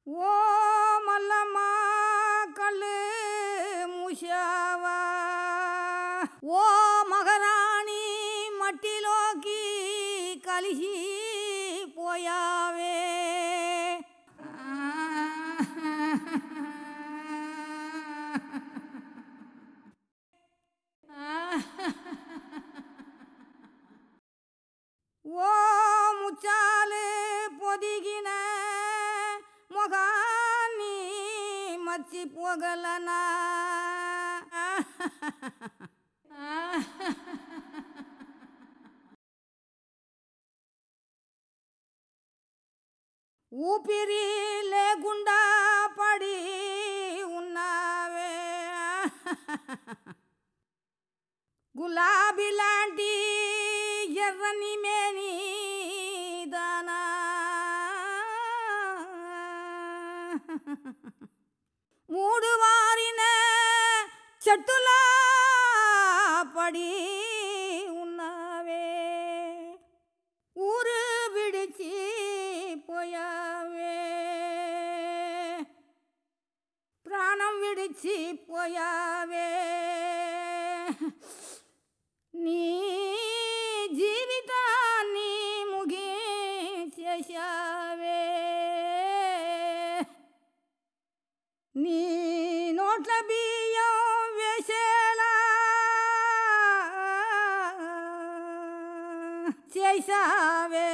ఓ మల్లమ్మ కళ్ళు మూసావా, ఓ మగరాణి మట్టిలోకి కలిసి పోయావే. ఓ ముచ్చాలు పొదిగిన మొగాన్ని మర్చిపోగలనా, ఊపిరి లేకుండా పడి ఉన్నావే. గులాబీ లాంటి ఎర్రని మేని దానా, మూడు వారిన చెట్టులా పడి ఉన్నావే. ఊరు విడిచి పోయావే, ప్రాణం విడిచి పోయావే. నీ జీవితాన్ని ముగించేశావే. నీ నోట్ల బియ్యం వేసేలా చేశావే.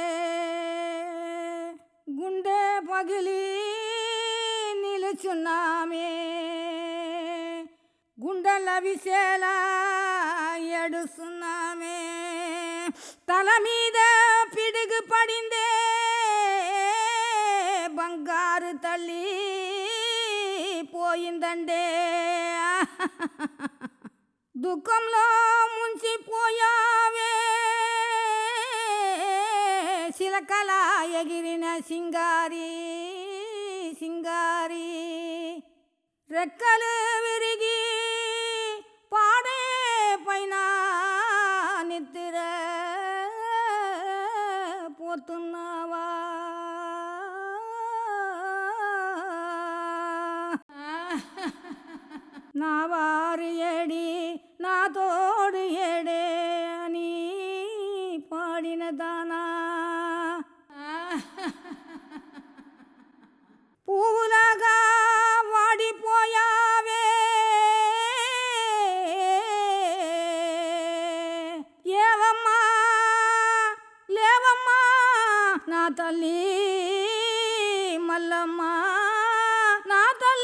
గుండె పగిలి నిలుచున్నామే, గుండెల విసేలా ఏడుస్తున్నామే. తల మీద పిడుగు పడిందే బంగారు తల్లి పోయిందండే. దుఃఖంలో ముంచిపోయావే, చిలకలా ఎగిరిన సింగారి సింగారి. రెక్కలు విరిగి పాడే పైన నిద్ర పోతున్నావా. నా వారు ఏడి నా తోడు ఏడే అని పాడిన దానా, పువ్వులాగా వాడిపోయావే. ఏవమ్మా లేవమ్మా నా తల్లి మల్లమ్మ, నా తల్లి.